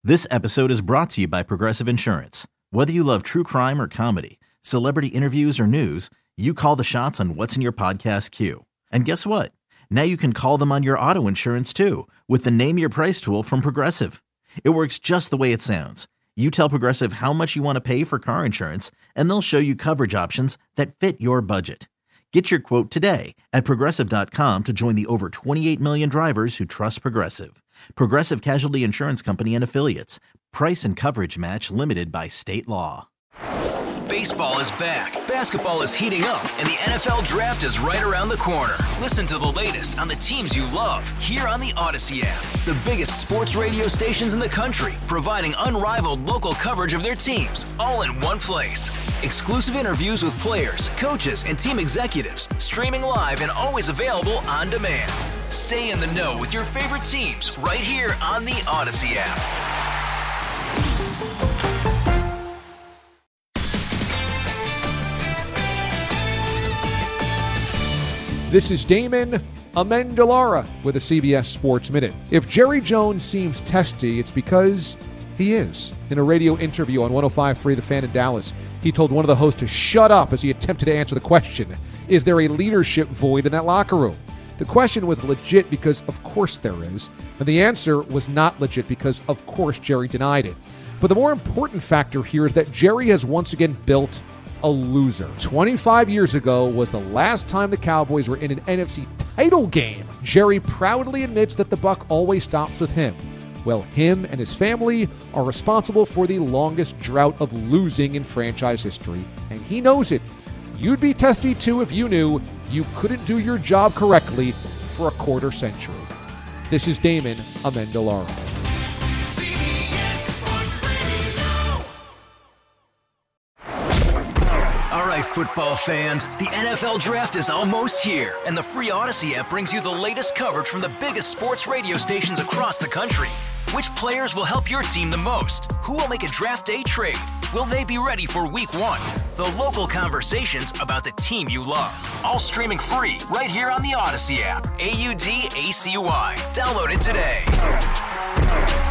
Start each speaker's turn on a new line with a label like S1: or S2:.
S1: This episode is brought to you by Progressive Insurance. Whether you love true crime or comedy, celebrity interviews or news, you call the shots on what's in your podcast queue. And guess what? Now you can call them on your auto insurance too with the Name Your Price tool from Progressive. It works just the way it sounds. You tell Progressive how much you want to pay for car insurance, and they'll show you coverage options that fit your budget. Get your quote today at Progressive.com to join the over 28 million drivers who trust Progressive. Progressive Casualty Insurance Company and Affiliates. Price and coverage match limited by state law.
S2: Baseball is back, basketball is heating up, and the NFL Draft is right around the corner. Listen to the latest on the teams you love here on the Odyssey app. The biggest sports radio stations in the country, providing unrivaled local coverage of their teams, all in one place. Exclusive interviews with players, coaches, and team executives, streaming live and always available on demand. Stay in the know with your favorite teams right here on the Odyssey app.
S3: This is Damon Amendolara with a CBS Sports Minute. If Jerry Jones seems testy, it's because he is. In a radio interview on 105.3 The Fan in Dallas, he told one of the hosts to shut up as he attempted to answer the question, is there a leadership void in that locker room? The question was legit because of course there is, and the answer was not legit because of course Jerry denied it. But the more important factor here is that Jerry has once again built a loser. 25 years ago was the last time the Cowboys were in an NFC title game. Jerry proudly admits that the buck always stops with him. Well, him and his family are responsible for the longest drought of losing in franchise history, and he knows it. You'd be testy too if you knew you couldn't do your job correctly for a quarter century. This is Damon Amendolara.
S2: Football fans, the NFL Draft is almost here, and the free Odyssey app brings you the latest coverage from the biggest sports radio stations across the country. Which players will help your team the most? Who will make a draft day trade? Will they be ready for week one? The local conversations about the team you love. All streaming free right here on the Odyssey app. AUDACY. Download it today.